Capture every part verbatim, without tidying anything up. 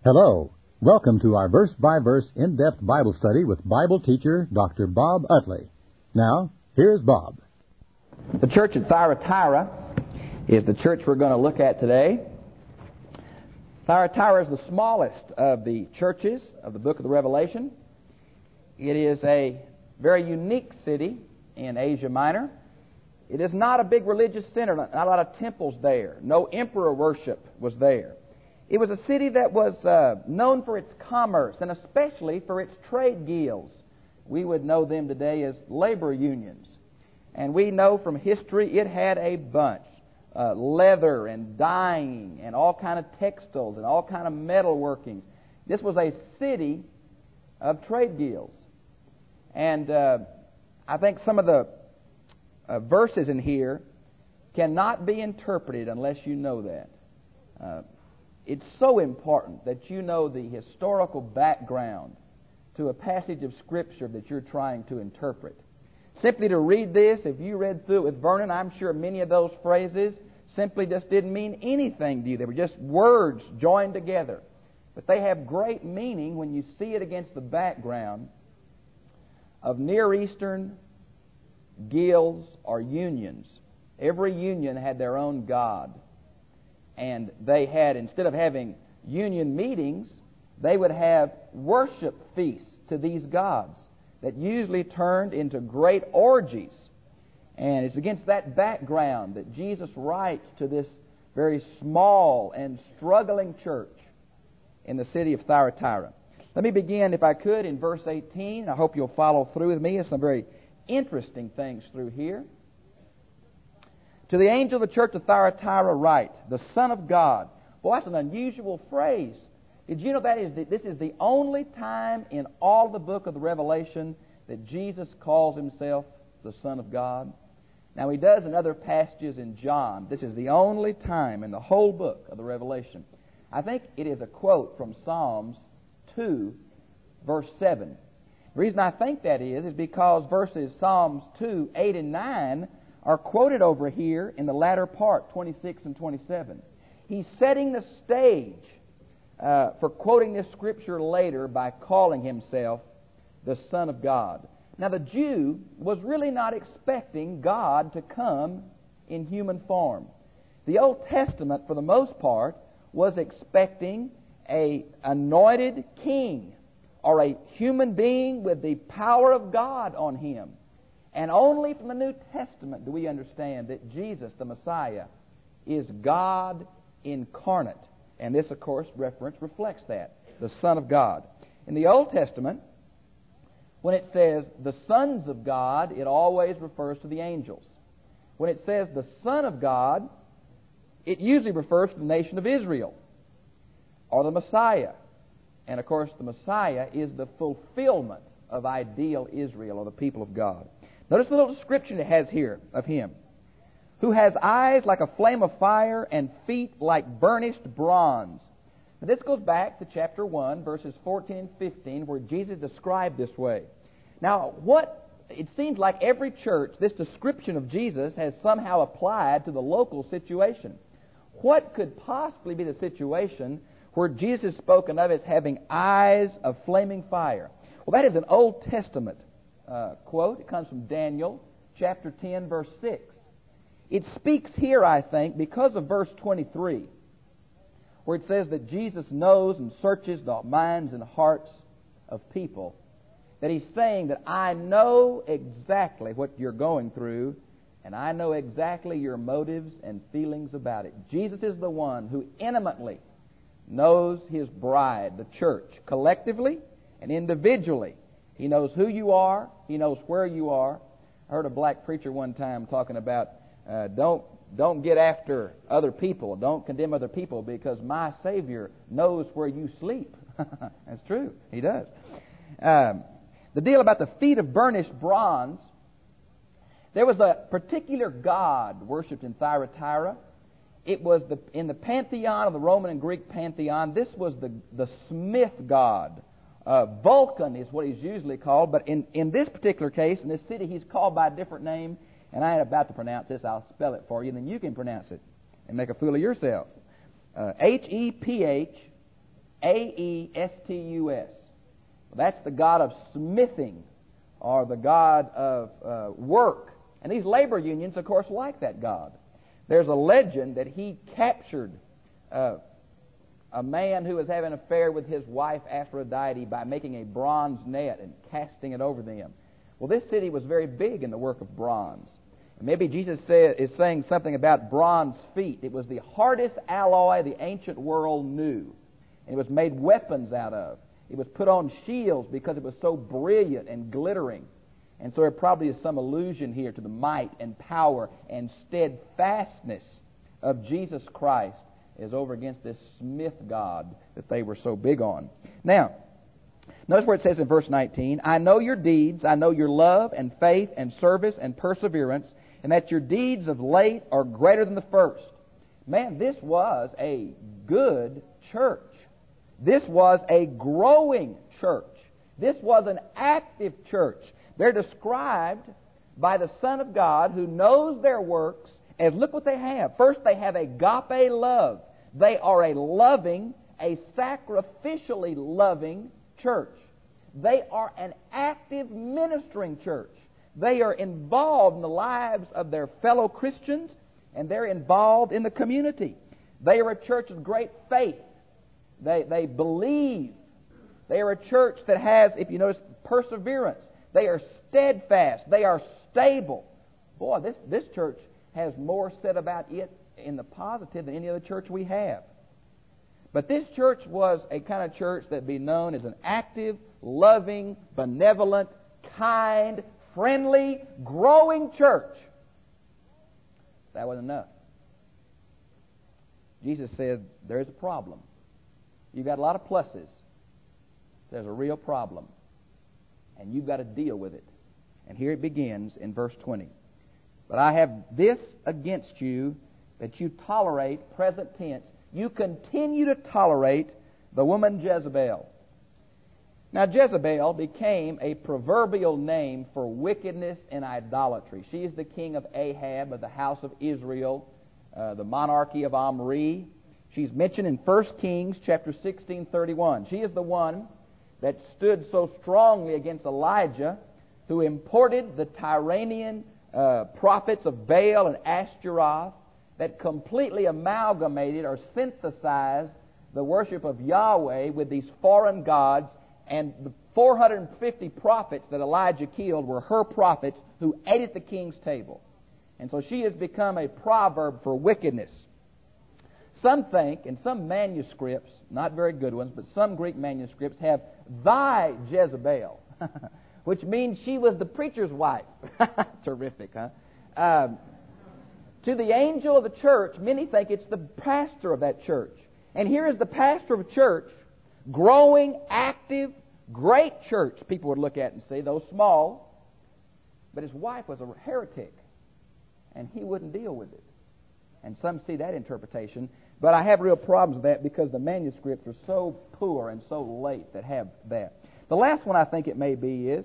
Hello. Welcome to our verse-by-verse in-depth Bible study with Bible teacher Doctor Bob Utley. Now, here's Bob. The church at Thyatira is the church we're going to look at today. Thyatira is the smallest of the churches of the book of the Revelation. It is a very unique city in Asia Minor. It is not a big religious center, not a lot of temples there. No emperor worship was there. It was a city that was uh, known for its commerce and especially for its trade guilds. We would know them today as labor unions. And we know from history it had a bunch. Uh, leather and dyeing and all kind of textiles and all kind of metal workings. This was a city of trade guilds. And uh, I think some of the uh, verses in here cannot be interpreted unless you know that. Uh, It's so important that you know the historical background to a passage of Scripture that you're trying to interpret. Simply to read this, if you read through it with Vernon, I'm sure many of those phrases simply just didn't mean anything to you. They were just words joined together. But they have great meaning when you see it against the background of Near Eastern guilds or unions. Every union had their own god. And they had, instead of having union meetings, they would have worship feasts to these gods that usually turned into great orgies. And it's against that background that Jesus writes to this very small and struggling church in the city of Thyatira. Let me begin, if I could, in verse eighteen. I hope you'll follow through with me. There's some very interesting things through here. To the angel of the church of Thyatira write, the Son of God. Boy, that's an unusual phrase. Did you know that is the, this is the only time in all the book of the Revelation that Jesus calls himself the Son of God? Now, he does in other passages in John. This is the only time in the whole book of the Revelation. I think it is a quote from Psalms two, verse seven. The reason I think that is, is because verses Psalms two, eight, and nine are quoted over here in the latter part, twenty-six and twenty-seven. He's setting the stage uh, for quoting this scripture later by calling himself the Son of God. Now, the Jew was really not expecting God to come in human form. The Old Testament, for the most part, was expecting an anointed king or a human being with the power of God on him. And only from the New Testament do we understand that Jesus, the Messiah, is God incarnate. And this, of course, reference reflects that, the Son of God. In the Old Testament, when it says the sons of God, it always refers to the angels. When it says the Son of God, it usually refers to the nation of Israel or the Messiah. And, of course, the Messiah is the fulfillment of ideal Israel or the people of God. Notice the little description it has here of him. Who has eyes like a flame of fire and feet like burnished bronze. Now, this goes back to chapter one, verses fourteen and fifteen, where Jesus described this way. Now, what it seems like every church, this description of Jesus has somehow applied to the local situation. What could possibly be the situation where Jesus is spoken of as having eyes of flaming fire? Well, that is an Old Testament Uh, quote. It comes from Daniel chapter ten, verse six. It speaks here, I think, because of verse twenty-three, where it says that Jesus knows and searches the minds and hearts of people, that he's saying that I know exactly what you're going through, and I know exactly your motives and feelings about it. Jesus is the one who intimately knows his bride, the church, collectively and individually. He knows who you are. He knows where you are. I heard a black preacher one time talking about uh, don't don't get after other people. Don't condemn other people because my Savior knows where you sleep. That's true. He does. Um, the deal about the feet of burnished bronze, there was a particular god worshipped in Thyatira. It was the in the pantheon of the Roman and Greek pantheon. This was the, the smith god. Uh, Vulcan is what he's usually called, but in, in this particular case, in this city, he's called by a different name, and I ain't about to pronounce this. I'll spell it for you, and then you can pronounce it and make a fool of yourself. Uh, H E P H A E S T U S. That's the god of smithing, or the god of uh, work. And these labor unions, of course, like that god. There's a legend that he captured uh, a man who was having an affair with his wife Aphrodite by making a bronze net and casting it over them. Well, this city was very big in the work of bronze. And maybe Jesus say, is saying something about bronze feet. It was the hardest alloy the ancient world knew. And it was made weapons out of. It was put on shields because it was so brilliant and glittering. And so there probably is some allusion here to the might and power and steadfastness of Jesus Christ as over against this smith god that they were so big on. Now, notice where it says in verse nineteen, I know your deeds, I know your love and faith and service and perseverance, and that your deeds of late are greater than the first. Man, this was a good church. This was a growing church. This was an active church. They're described by the Son of God who knows their works as, look what they have. First, they have agape love. They are a loving, a sacrificially loving church. They are an active ministering church. They are involved in the lives of their fellow Christians, and they're involved in the community. They are a church of great faith. They, they believe. They are a church that has, if you notice, perseverance. They are steadfast. They are stable. Boy, this, this church has more said about it in the positive than any other church we have. But this church was a kind of church that would be known as an active, loving, benevolent, kind, friendly, growing church. That wasn't enough. Jesus said, there's a problem. You've got a lot of pluses. There's a real problem. And you've got to deal with it. And here it begins in verse twenty. But I have this against you, that you tolerate, present tense, you continue to tolerate the woman Jezebel. Now, Jezebel became a proverbial name for wickedness and idolatry. She is the king of Ahab, of the house of Israel, uh, the monarchy of Omri. She's mentioned in First Kings chapter sixteen thirty-one. She is the one that stood so strongly against Elijah, who imported the Tyrian uh, prophets of Baal and Ashtaroth, that completely amalgamated or synthesized the worship of Yahweh with these foreign gods. And the four hundred fifty prophets that Elijah killed were her prophets who ate at the king's table. And so she has become a proverb for wickedness. Some think, in some manuscripts, not very good ones, but some Greek manuscripts have thy Jezebel, which means she was the preacher's wife. Terrific, huh? Um, to the angel of the church, many think it's the pastor of that church. And here is the pastor of a church, growing, active, great church, people would look at and say, though small, but his wife was a heretic, and he wouldn't deal with it. And some see that interpretation, but I have real problems with that because the manuscripts are so poor and so late that have that. The last one I think it may be is,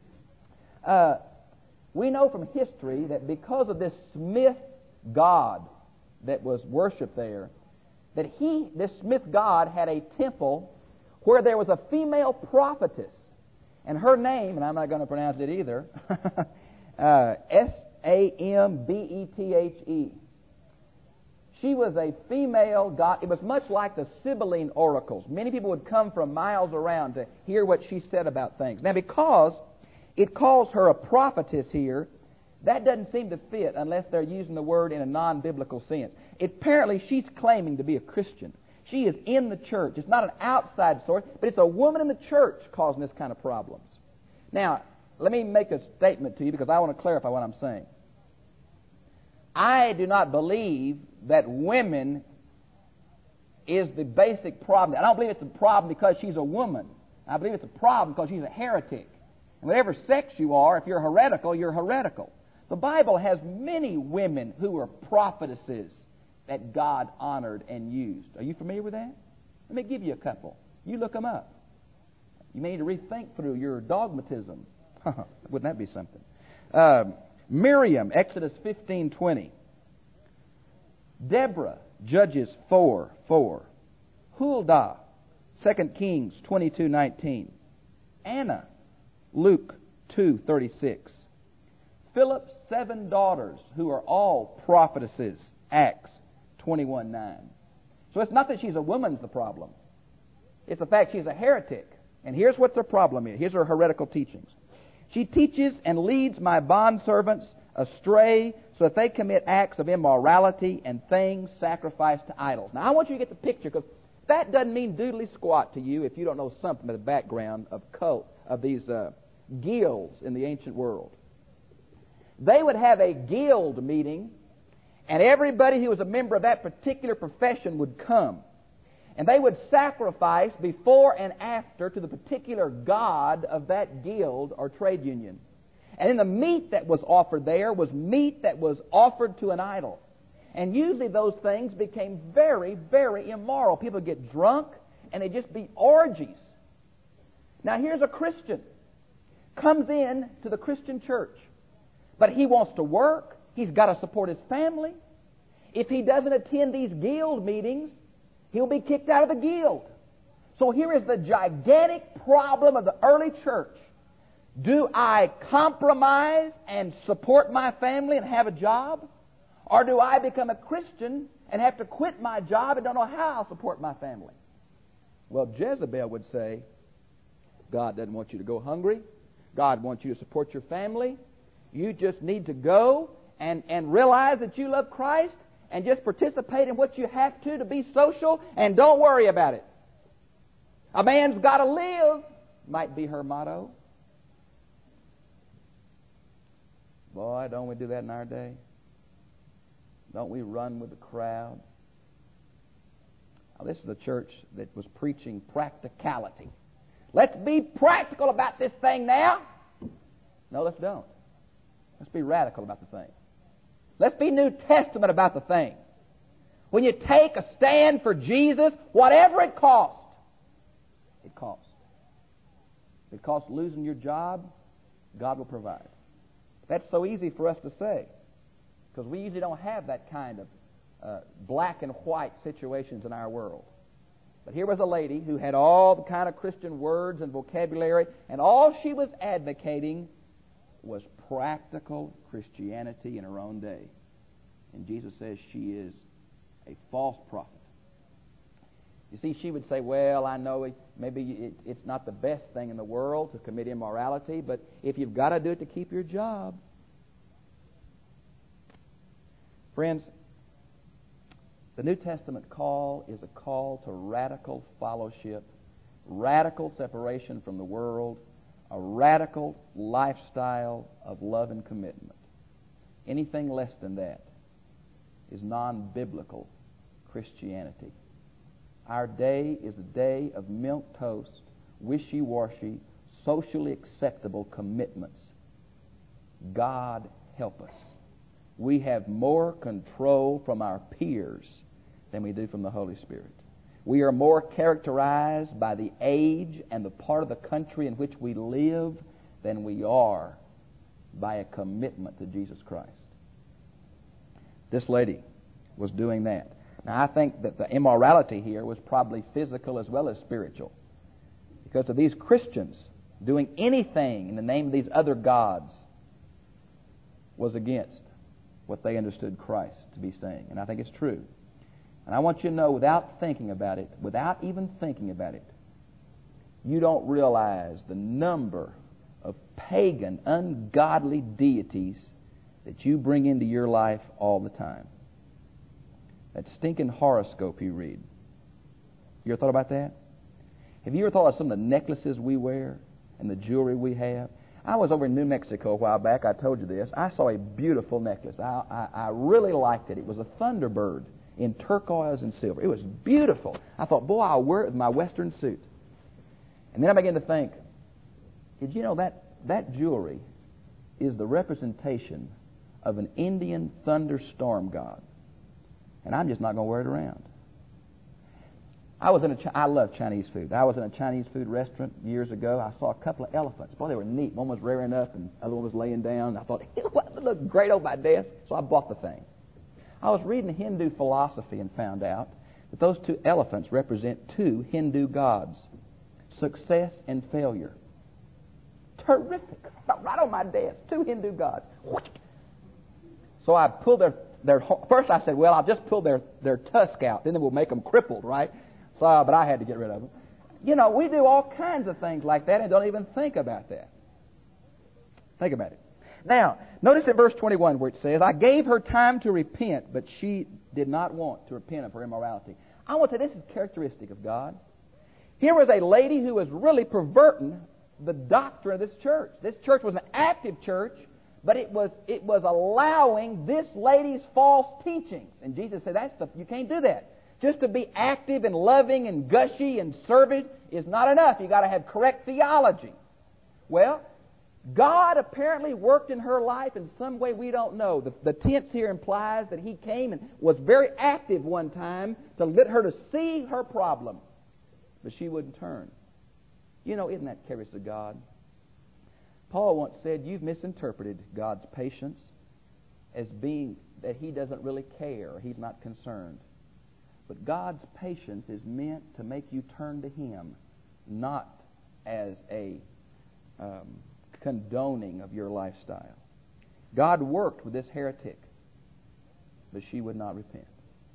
uh, we know from history that because of this Smith god that was worshipped there, that he, this Smith god, had a temple where there was a female prophetess, and her name, and I'm not going to pronounce it either, uh, S A M B E T H E. She was a female god. It was much like the Sibylline oracles. Many people would come from miles around to hear what she said about things. Now, because it calls her a prophetess here, that doesn't seem to fit unless they're using the word in a non-biblical sense. Apparently, she's claiming to be a Christian. She is in the church. It's not an outside source, but it's a woman in the church causing this kind of problems. Now, let me make a statement to you because I want to clarify what I'm saying. I do not believe that women is the basic problem. I don't believe it's a problem because she's a woman. I believe it's a problem because she's a heretic. And whatever sex you are, if you're heretical, you're heretical. The Bible has many women who were prophetesses that God honored and used. Are you familiar with that? Let me give you a couple. You look them up. You may need to rethink through your dogmatism. Wouldn't that be something? Um, Miriam, Exodus fifteen twenty. Deborah, Judges four four. Huldah, Second Kings twenty-two nineteen. Anna, Luke two thirty-six. Philip's seven daughters, who are all prophetesses, Acts twenty-one nine. So it's not that she's a woman's the problem. It's the fact she's a heretic. And here's what the problem is. Here's her heretical teachings. She teaches and leads my bondservants astray so that they commit acts of immorality and things sacrificed to idols. Now, I want you to get the picture, because that doesn't mean doodly squat to you if you don't know something of the background of cult, of these uh, guilds in the ancient world. They would have a guild meeting, and everybody who was a member of that particular profession would come. And they would sacrifice before and after to the particular god of that guild or trade union. And then the meat that was offered there was meat that was offered to an idol. And usually those things became very, very immoral. People would get drunk, and they'd just be orgies. Now here's a Christian. Comes in to the Christian church. But he wants to work. He's got to support his family. If he doesn't attend these guild meetings, he'll be kicked out of the guild. So here is the gigantic problem of the early church. Do I compromise and support my family and have a job? Or do I become a Christian and have to quit my job and don't know how I'll support my family? Well, Jezebel would say, God doesn't want you to go hungry. God wants you to support your family. You just need to go and, and realize that you love Christ and just participate in what you have to to be social, and don't worry about it. A man's got to live, might be her motto. Boy, don't we do that in our day? Don't we run with the crowd? Now, this is a church that was preaching practicality. Let's be practical about this thing now. No, let's don't. Let's be radical about the thing. Let's be New Testament about the thing. When you take a stand for Jesus, whatever it costs, it costs. If it costs losing your job, God will provide. That's so easy for us to say, because we usually don't have that kind of uh, black and white situations in our world. But here was a lady who had all the kind of Christian words and vocabulary, and all she was advocating was practical Christianity in her own day. And Jesus says she is a false prophet. You see, she would say, well, I know it, maybe it, it's not the best thing in the world to commit immorality, but if you've got to do it to keep your job. Friends, the New Testament call is a call to radical fellowship, radical separation from the world, a radical lifestyle of love and commitment. Anything less than that is non-biblical Christianity. Our day is a day of milquetoast, wishy-washy, socially acceptable commitments. God help us. We have more control from our peers than we do from the Holy Spirit. We are more characterized by the age and the part of the country in which we live than we are by a commitment to Jesus Christ. This lady was doing that. Now, I think that the immorality here was probably physical as well as spiritual. Because of these Christians doing anything in the name of these other gods was against what they understood Christ to be saying. And I think it's true. And I want you to know, without thinking about it, without even thinking about it, you don't realize the number of pagan, ungodly deities that you bring into your life all the time. That stinking horoscope you read. You ever thought about that? Have you ever thought of some of the necklaces we wear and the jewelry we have? I was over in New Mexico a while back. I told you this. I saw a beautiful necklace. I, I, I really liked it. It was a Thunderbird in turquoise and silver. It was beautiful. I thought, boy, I'll wear it with my Western suit. And then I began to think, did you know that that jewelry is the representation of an Indian thunderstorm god? And I'm just not going to wear it around. I was in a, I love Chinese food. I was in a Chinese food restaurant years ago. I saw a couple of elephants. Boy, they were neat. One was rearing up and the other one was laying down. I thought, it would look great on my desk. So I bought the thing. I was reading Hindu philosophy and found out But those two elephants represent two Hindu gods, success and failure. Terrific. Right on my desk, two Hindu gods. So I pulled their, their, first I said, well, I'll just pull their, their tusk out, then we'll make them crippled, right? So, but I had to get rid of them. You know, we do all kinds of things like that and don't even think about that. Think about it. Now, notice in verse twenty-one where it says, I gave her time to repent, but she did not want to repent of her immorality. I want to say this is characteristic of God. Here was a lady who was really perverting the doctrine of this church. This church was an active church, but it was it was allowing this lady's false teachings. And Jesus said, "That's the you can't do that. Just to be active and loving and gushy and servile is not enough. You got to have correct theology." Well, God apparently worked in her life in some way we don't know. The, the tense here implies that He came and was very active one time to let her to see her problem, but she wouldn't turn. You know, isn't that curious of God? Paul once said, you've misinterpreted God's patience as being that He doesn't really care, or He's not concerned. But God's patience is meant to make you turn to Him, not as a um, condoning of your lifestyle. God worked with this heretic, but she would not repent.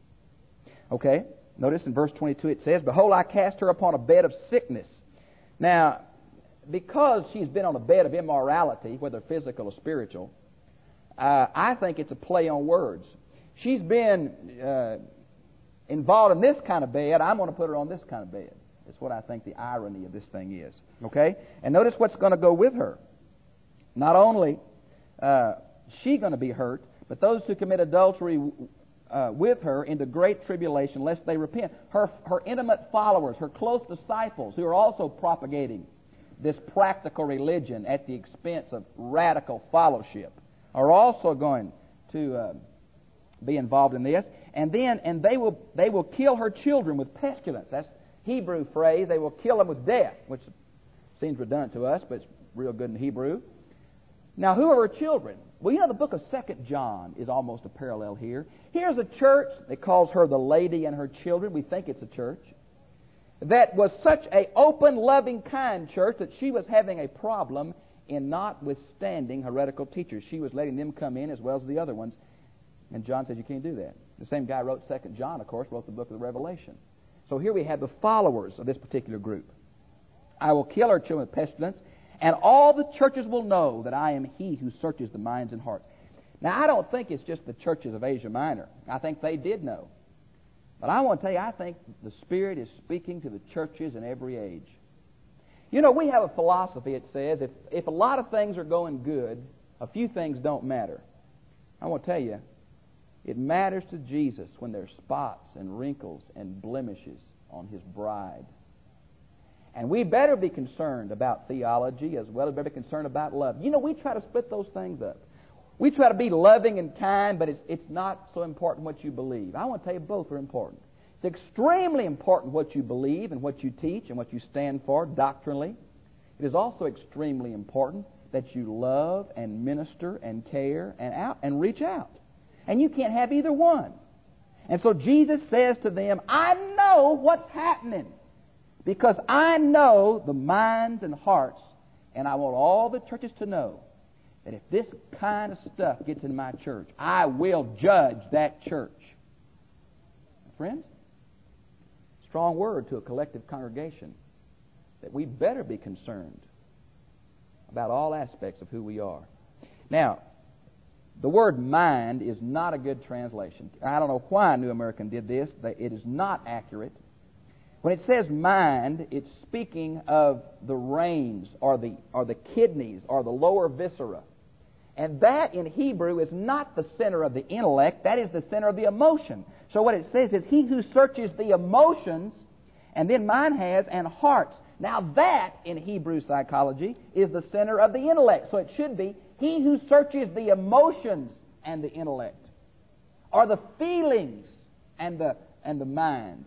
Okay, notice in verse twenty-two it says, Behold, I cast her upon a bed of sickness. Now, because she's been on a bed of immorality, whether physical or spiritual, uh, I think it's a play on words. She's been uh, involved in this kind of bed. I'm going to put her on this kind of bed. That's what I think the irony of this thing is. Okay? And notice what's going to go with her. Not only uh, she going to be hurt, but those who commit adultery uh, with her into great tribulation, lest they repent. Her, her intimate followers, her close disciples, who are also propagating this practical religion at the expense of radical fellowship, are also going to uh, be involved in this. And then, and they will they will kill her children with pestilence. That's Hebrew phrase. They will kill them with death, which seems redundant to us, but it's real good in Hebrew. Now, who are her children? Well, you know, the book of Second John is almost a parallel here. Here's a church that calls her the lady and her children. We think it's a church that was such a open, loving, kind church that she was having a problem in not withstanding heretical teachers. She was letting them come in as well as the other ones. And John says you can't do that. The same guy wrote Second John, of course, wrote the book of the Revelation. So here we have the followers of this particular group. I will kill her children with pestilence, and all the churches will know that I am He who searches the minds and hearts. Now, I don't think it's just the churches of Asia Minor. I think they did know. But I want to tell you, I think the Spirit is speaking to the churches in every age. You know, we have a philosophy that says if, if a lot of things are going good, a few things don't matter. I want to tell you, it matters to Jesus when there's spots and wrinkles and blemishes on His bride. And we better be concerned about theology as well as better be concerned about love. You know, we try to split those things up. We try to be loving and kind, but it's, it's not so important what you believe. I want to tell you both are important. It's extremely important what you believe and what you teach and what you stand for doctrinally. It is also extremely important that you love and minister and care and out and reach out. And you can't have either one. And so Jesus says to them, I know what's happening because I know the minds and hearts, and I want all the churches to know that if this kind of stuff gets in my church, I will judge that church. Friends, strong word to a collective congregation that we better be concerned about all aspects of who we are. Now, the word mind is not a good translation. I don't know why New American did this. It is not accurate. When it says mind, it's speaking of the reins or the, or the kidneys or the lower viscera. And that in Hebrew is not the center of the intellect. That is the center of the emotion. So what it says is He who searches the emotions, and then mine has, and hearts. Now that, in Hebrew psychology, is the center of the intellect. So it should be He who searches the emotions and the intellect, or the feelings and the and the mind.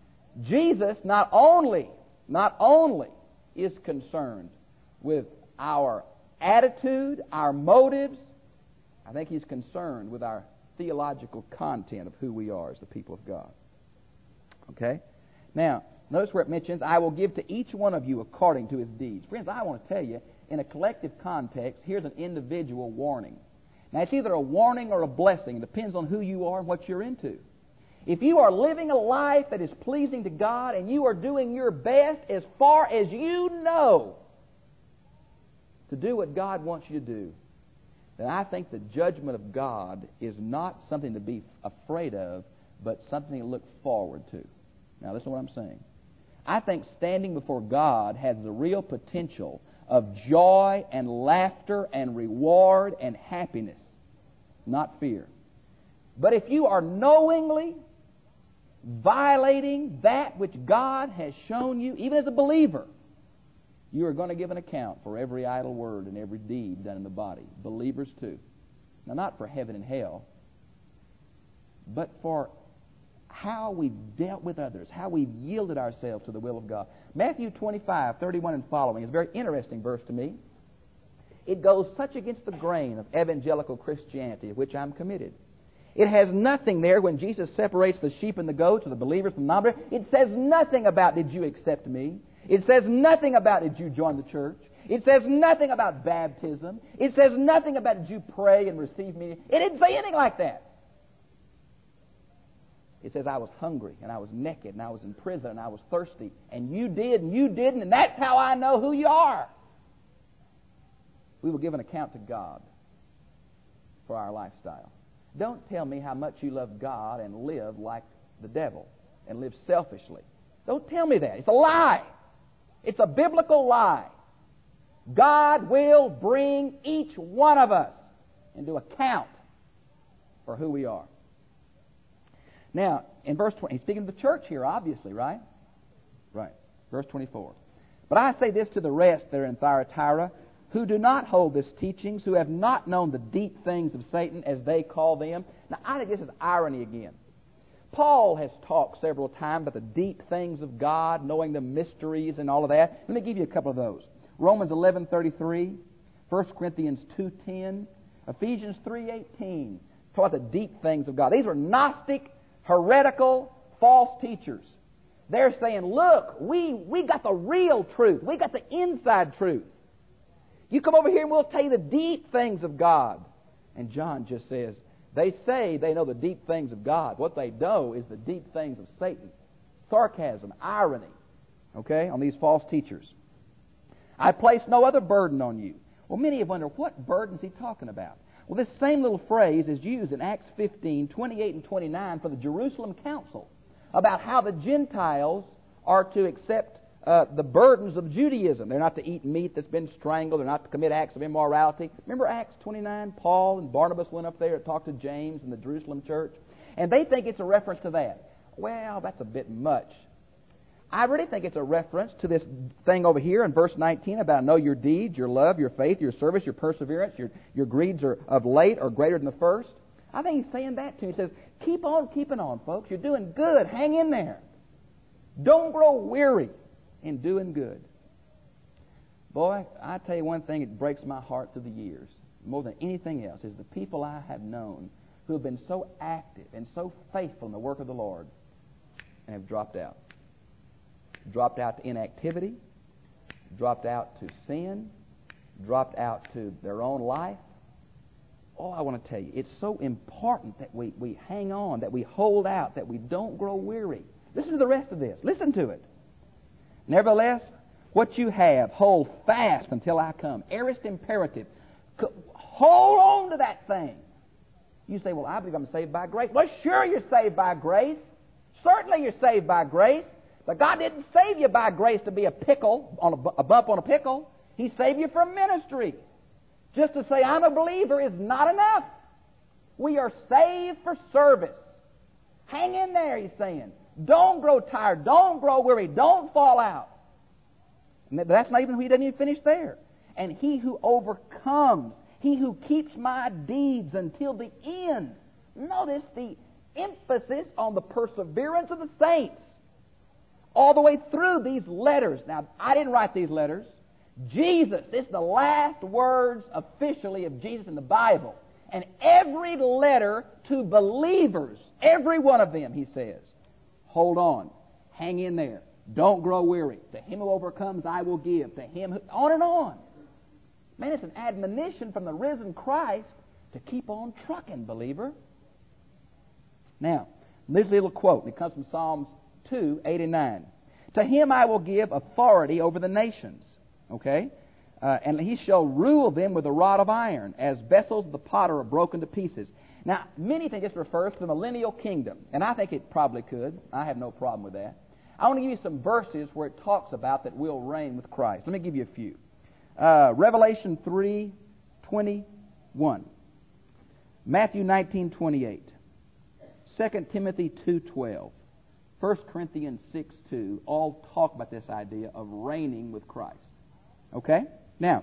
Jesus not only, not only is concerned with our attitude, our motives, I think He's concerned with our theological content of who we are as the people of God. Okay? Now, notice where it mentions, I will give to each one of you according to his deeds. Friends, I want to tell you, in a collective context, here's an individual warning. Now, it's either a warning or a blessing. It depends on who you are and what you're into. If you are living a life that is pleasing to God and you are doing your best as far as you know to do what God wants you to do, then I think the judgment of God is not something to be afraid of, but something to look forward to. Now, listen to what I'm saying. I think standing before God has the real potential of joy and laughter and reward and happiness, not fear. But if you are knowingly violating that which God has shown you, even as a believer, you are going to give an account for every idle word and every deed done in the body. Believers too. Now, not for heaven and hell, but for how we've dealt with others, how we've yielded ourselves to the will of God. Matthew twenty-five, thirty-one and following is a very interesting verse to me. It goes such against the grain of evangelical Christianity, of which I'm committed. It has nothing there when Jesus separates the sheep and the goats, or the believers from the non-believers. It says nothing about, did you accept me? It says nothing about, did you join the church? It says nothing about baptism. It says nothing about, did you pray and receive me? It didn't say anything like that. It says, I was hungry, and I was naked, and I was in prison, and I was thirsty, and you did, and you didn't, and that's how I know who you are. We will give an account to God for our lifestyle. Don't tell me how much you love God and live like the devil and live selfishly. Don't tell me that. It's a lie. It's a biblical lie. God will bring each one of us into account for who we are. Now, in verse twenty, he's speaking to the church here, obviously, right? Right. Verse twenty-four. But I say this to the rest that are in Thyatira, who do not hold this teachings, who have not known the deep things of Satan, as they call them. Now, I think this is irony again. Paul has talked several times about the deep things of God, knowing the mysteries and all of that. Let me give you a couple of those. Romans eleven thirty-three, First Corinthians two ten, Ephesians three eighteen. Talk about the deep things of God. These were Gnostic, heretical, false teachers. They're saying, look, we, we got the real truth. We got the inside truth. You come over here and we'll tell you the deep things of God. And John just says, they say they know the deep things of God. What they know is the deep things of Satan. Sarcasm, irony, okay, on these false teachers. I place no other burden on you. Well, many have wondered, what burden is he talking about? Well, this same little phrase is used in Acts fifteen, twenty-eight and twenty-nine for the Jerusalem Council about how the Gentiles are to accept uh, the burdens of Judaism. They're not to eat meat that's been strangled. They're not to commit acts of immorality. Remember Acts twenty-nine? Paul and Barnabas went up there and talked to James in the Jerusalem church. And they think it's a reference to that. Well, that's a bit much. I really think it's a reference to this thing over here in verse nineteen about know your deeds, your love, your faith, your service, your perseverance, your, your greeds are of late or greater than the first. I think he's saying that to you. He says, keep on keeping on, folks. You're doing good. Hang in there. Don't grow weary in doing good. Boy, I tell you one thing, it breaks my heart through the years, more than anything else, is the people I have known who have been so active and so faithful in the work of the Lord and have dropped out. Dropped out to inactivity, dropped out to sin, dropped out to their own life. Oh, I want to tell you, it's so important that we, we hang on, that we hold out, that we don't grow weary. Listen to the rest of this. Listen to it. Nevertheless, what you have, hold fast until I come. Aorist imperative. Hold on to that thing. You say, well, I believe I'm saved by grace. Well, sure you're saved by grace. Certainly you're saved by grace. But God didn't save you by grace to be a pickle, on a, a bump on a pickle. He saved you from ministry. Just to say I'm a believer is not enough. We are saved for service. Hang in there, he's saying. Don't grow tired. Don't grow weary. Don't fall out. And that's not even, he doesn't even finish there. And he who overcomes, he who keeps my deeds until the end. Notice the emphasis on the perseverance of the saints. All the way through these letters. Now, I didn't write these letters. Jesus, this is the last words officially of Jesus in the Bible. And every letter to believers, every one of them, he says, hold on. Hang in there. Don't grow weary. To him who overcomes, I will give. To him who... On and on. Man, it's an admonition from the risen Christ to keep on trucking, believer. Now, this little quote, it comes from Psalms two, eight and nine. To him I will give authority over the nations. Okay? Uh, and he shall rule them with a rod of iron, as vessels of the potter are broken to pieces. Now, many think this refers to the millennial kingdom, and I think it probably could. I have no problem with that. I want to give you some verses where it talks about that we'll reign with Christ. Let me give you a few. Uh, Revelation three, twenty-one. Matthew nineteen, twenty-eight. Second Timothy two, twelve. First Corinthians six, two. All talk about this idea of reigning with Christ. Okay? Now,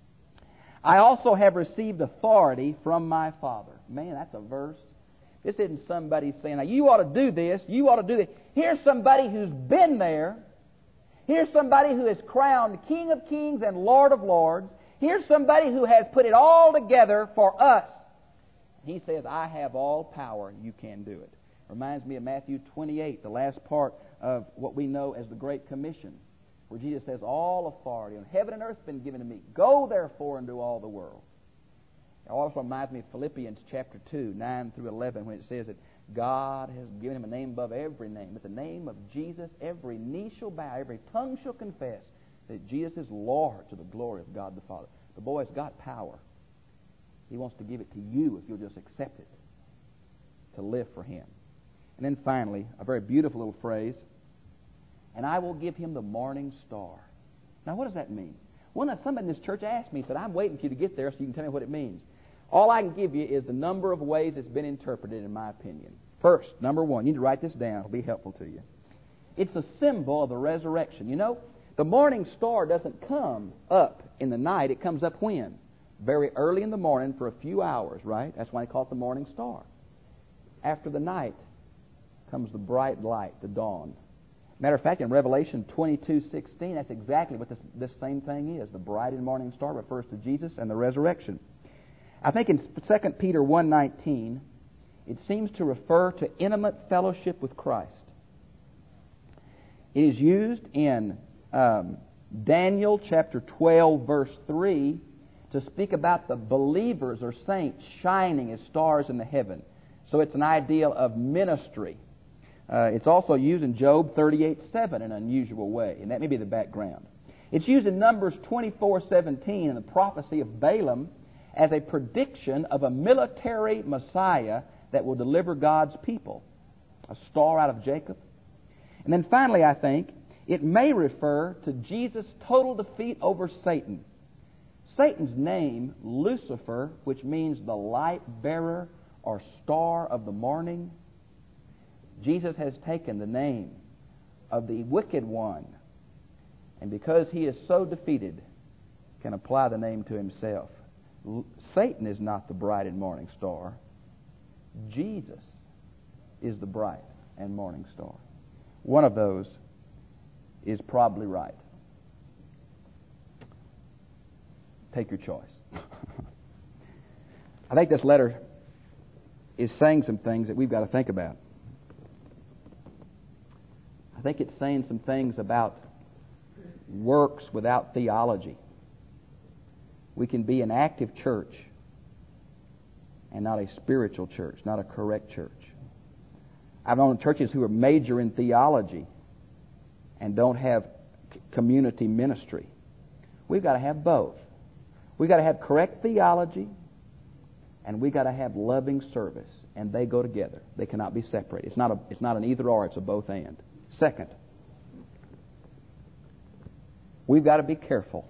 I also have received authority from my Father. Man, that's a verse. This isn't somebody saying, now, you ought to do this, you ought to do this. Here's somebody who's been there. Here's somebody who is crowned King of Kings and Lord of Lords. Here's somebody who has put it all together for us. He says, I have all power, you can do it. Reminds me of Matthew twenty-eight, the last part of what we know as the Great Commission, where Jesus says, all authority on heaven and earth has been given to me. Go therefore into all the world. It also reminds me of Philippians chapter two, nine through eleven, when it says that God has given him a name above every name. At the name of Jesus, every knee shall bow, every tongue shall confess that Jesus is Lord, to the glory of God the Father. The boy's got power. He wants to give it to you if you'll just accept it, to live for him. And then finally, a very beautiful little phrase, and I will give him the morning star. Now, what does that mean? One of somebody in this church asked me, said, I'm waiting for you to get there so you can tell me what it means. All I can give you is the number of ways it's been interpreted, in my opinion. First, number one, you need to write this down. It'll be helpful to you. It's a symbol of the resurrection. You know, the morning star doesn't come up in the night. It comes up when? Very early in the morning for a few hours, right? That's why they call it the morning star. After the night comes the bright light, the dawn. Matter of fact, in Revelation twenty-two sixteen, that's exactly what this, this same thing is. The bright and morning star refers to Jesus and the resurrection. I think in Second Peter one nineteen, it seems to refer to intimate fellowship with Christ. It is used in um, Daniel chapter twelve, verse three, to speak about the believers or saints shining as stars in the heaven. So it's an idea of ministry. Uh, it's also used in Job thirty-eight seven in an unusual way, and that may be the background. It's used in Numbers twenty-four seventeen in the prophecy of Balaam as a prediction of a military Messiah that will deliver God's people, a star out of Jacob. And then finally, I think, it may refer to Jesus' total defeat over Satan. Satan's name, Lucifer, which means the light bearer or star of the morning, Jesus has taken the name of the wicked one, and because he is so defeated, can apply the name to himself. Satan is not the bright and morning star. Jesus is the bright and morning star. One of those is probably right. Take your choice. I think this letter is saying some things that we've got to think about. I think it's saying some things about works without theology. We can be an active church and not a spiritual church, not a correct church. I've known churches who are major in theology and don't have community ministry. We've got to have both. We've got to have correct theology, and we've got to have loving service, and they go together. They cannot be separated. It's not a, it's not an either or, it's a both and. Second, we've got to be careful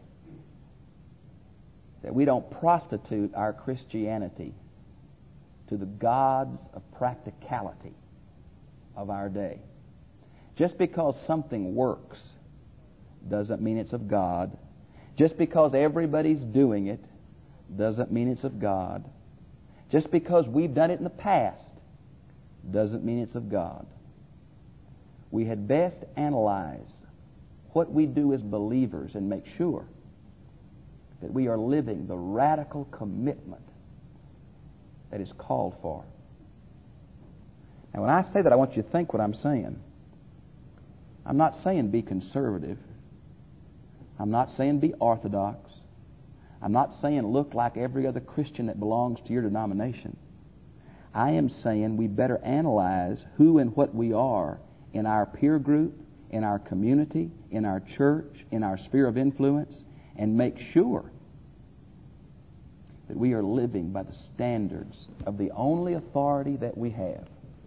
that we don't prostitute our Christianity to the gods of practicality of our day. Just because something works doesn't mean it's of God. Just because everybody's doing it doesn't mean it's of God. Just because we've done it in the past doesn't mean it's of God. We had best analyze what we do as believers and make sure that we are living the radical commitment that is called for. Now, when I say that, I want you to think what I'm saying. I'm not saying be conservative. I'm not saying be orthodox. I'm not saying look like every other Christian that belongs to your denomination. I am saying we better analyze who and what we are in our peer group, in our community, in our church, in our sphere of influence, and make sure that we are living by the standards of the only authority that we have,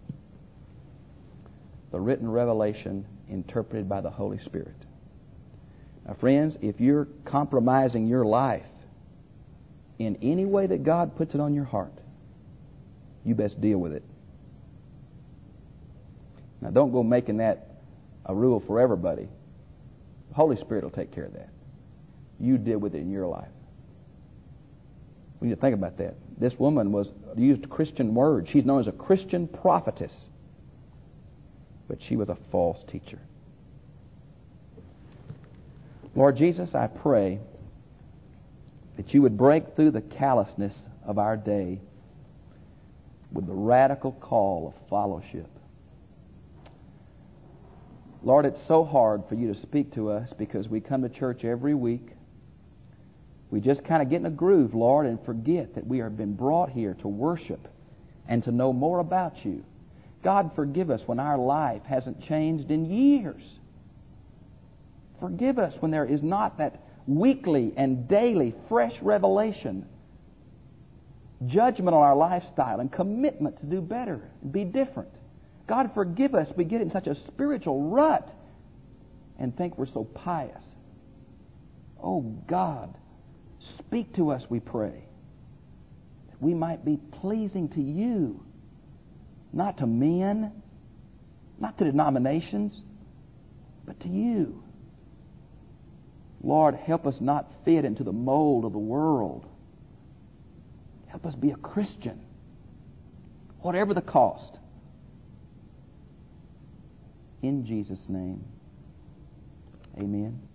the written revelation interpreted by the Holy Spirit. Now, friends, if you're compromising your life in any way that God puts it on your heart, you best deal with it. Now, don't go making that a rule for everybody. The Holy Spirit will take care of that. You deal with it in your life. We need to think about that. This woman was used Christian words. She's known as a Christian prophetess, but she was a false teacher. Lord Jesus, I pray that you would break through the callousness of our day with the radical call of fellowship. Lord, it's so hard for you to speak to us because we come to church every week. We just kind of get in a groove, Lord, and forget that we have been brought here to worship and to know more about you. God, forgive us when our life hasn't changed in years. Forgive us when there is not that weekly and daily fresh revelation, judgment on our lifestyle, and commitment to do better and be different. God, forgive us. We get in such a spiritual rut and think we're so pious. Oh, God, speak to us, we pray, that we might be pleasing to you, not to men, not to denominations, but to you. Lord, help us not fit into the mold of the world. Help us be a Christian, whatever the cost. In Jesus' name, amen.